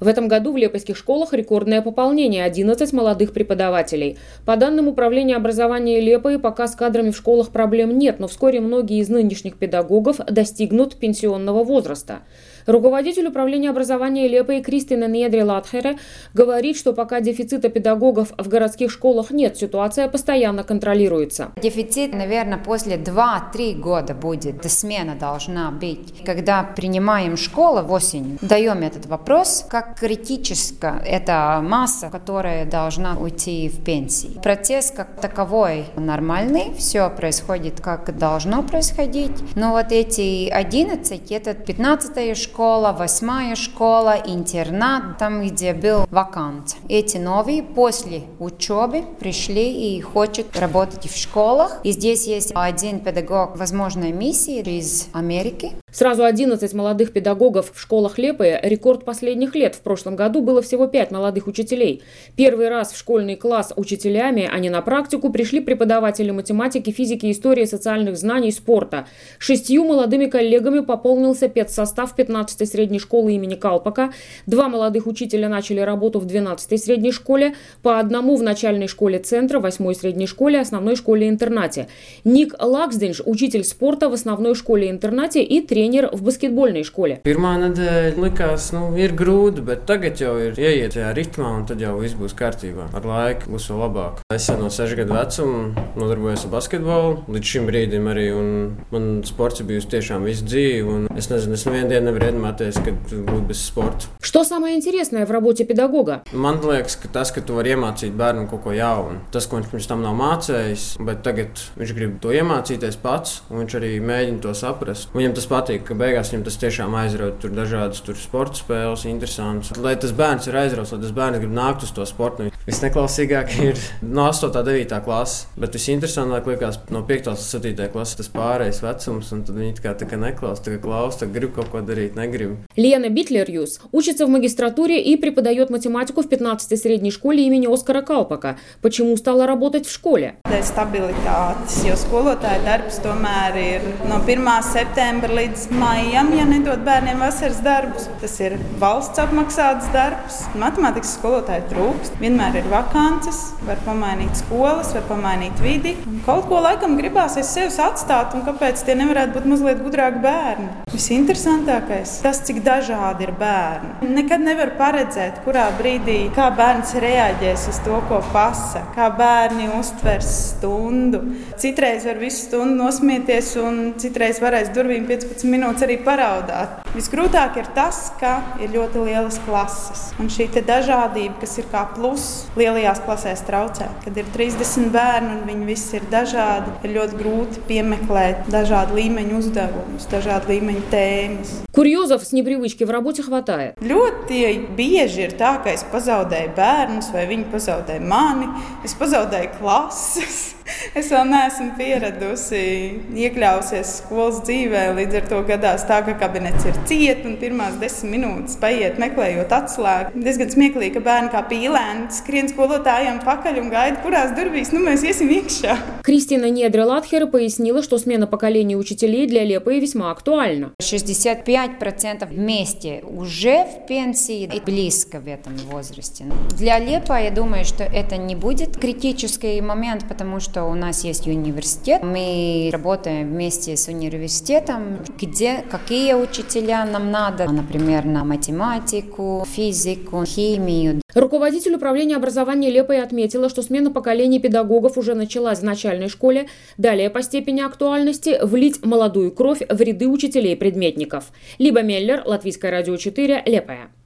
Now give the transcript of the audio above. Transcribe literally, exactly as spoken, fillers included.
В этом году в лепойских школах рекордное пополнение – одиннадцать молодых преподавателей. По данным Управления образования Лепои, пока с кадрами в школах проблем нет, но вскоре многие из нынешних педагогов достигнут пенсионного возраста. Руководитель управления образования Лепои Кристина Недри-Латхере говорит, что пока дефицита педагогов в городских школах нет, ситуация постоянно контролируется. Дефицит, наверное, после двух-трёх года будет. Смена должна быть. Когда принимаем школу в осень, даем этот вопрос, как критическая эта масса, которая должна уйти в пенсии. Процесс как таковой нормальный, все происходит как должно происходить. Но вот эти одиннадцать, это пятнадцатая школа, школа, восьмая школа, интернат, там, где был вакант. Эти новые после учебы пришли и хотят работать в школах. И здесь есть один педагог, возможно, миссии из Америки. Сразу одиннадцать молодых педагогов в школах Лепои – рекорд последних лет. В прошлом году было всего пять молодых учителей. Первый раз в школьный класс учителями, а не на практику, пришли преподаватели математики, физики, истории, социальных знаний, спорта. Шестью молодыми коллегами пополнился педсостав пятнадцатой средней школы имени Калпака. Два молодых учителя начали работу в двенадцатой средней школе, по одному в начальной школе центра, восьмой средней школе, основной школе-интернате. Ник Лаксденш – учитель спорта в основной школе-интернате и тренер в баскетбольной школе. Pirmā nedēļa likās, nu, ir grūti, bet tagad jau ir ieiet tajā ritmā, un tad jau viss būs kārtībā. Ar laiku būs vēl labāk. Es jau no sešu gadu vecuma nodarbojos ar basketbolu, līdz šim brīdim arī, un man sports ir bijusi tiešām visu dzīvi, un es nezinu, es nevienu dienu nevaru iedomāties, kad būtu bez sporta. Что самое интересное в работе педагога? Man liekas, ka tas, ka tu vari iemācīt bērnam kaut ko jaunu, tas, ko viņš pirms tam nav mācējis, bet tagad viņš grib to iemācīties pats, un viņš arī mēģina to saprast. Viņam tas patīk, ka beigās viņam tas tiešām aizrauj, tur dažādas tur sporta spēles, interesants. Lai tas bērns ir aizrauts, lai tas bērns grib nākt uz to sportu. Visneklausīgāk ir no astotā, devītā klasa, bet visinteresantāk liekas no piektās līdz septītajai klases tas pārējais vecums, un tad viņi tā kā, tā kā neklaus, tā kā klaus, tā grib kaut ko darīt, negrib. Лена Битлерюс учится в магистратуре и преподает математику в пятнадцатой средней школе имени Оскара Калпака. Почему стала работать в школе? Stabilitātes, jo skolotāja darbs tomēr ir no pirmā septembra līdz maijam, ja nedod bērniem vasaras darbus. Tas ir valsts apmaksāts darbs. Matemātikas skolotāji trūkst. Vienmēr ir vakances, var pamainīt skolas, var pamainīt vidi. Un kaut ko laikam gribās aiz sevis atstāt, un kāpēc tie nevarētu būt mazliet gudrāki bērni. Visinteresantākais tas, cik dažādi ir bērni. Nekad nevar paredzēt, kurā brīdī kā bērns reaģēs uz to, ko pasaka, kā bērni uztvers stundu. Citreiz var visu stundu nosmieties, un citreiz varēs durvīm piecpadsmit minūtes arī paraudāt. Visgrūtāk ir tas, ka ir ļoti lielas klases. Un šī te dažādība, kas ir kā plus, lielajās klasēs traucē. Kad ir trīsdesmit bērni un viņi visi ir dažādi, ir ļoti grūti piemeklēt dažādu līmeņu uzdevumus, dažādu līmeņu tēmas. Курьезов с непривычки в работе хватает. Ļoti bieži ir tā, ka es pazaudēju bērnus vai viņi pazaudēja mani, es pazaudēju klases. Es vēl neesmu pieradusi, iekļausies skolas dzīvē, līdz ar to gadās tā, ka kabinets ir ciet un pirmās desmit minūtes paiet meklējot atslēgu. Diezgan smieklīgi, ka bērni kā pīlēni skrien skolotājiem pakaļ un gaida, kurās durvīs, ну mēs iesim iekšā. Кристина Недри-Латхере пояснила, что смена поколений учителей для Лепои весьма актуальна. шестьдесят пять процентов вместе уже в пенсии и близко в этом возрасте. Для Лепои, я думаю, что это не будет критический момент, потому что у нас есть университет. Мы работаем вместе с университетом, где какие учителя нам надо, например, на математику, физику, химию. Руководитель управления образования Лепои отметила, что смена поколений педагогов уже началась в начальной школе. Далее по степени актуальности влить молодую кровь в ряды учителей-предметников. Либа Меллер, Латвийское радио четыре, Лепоя.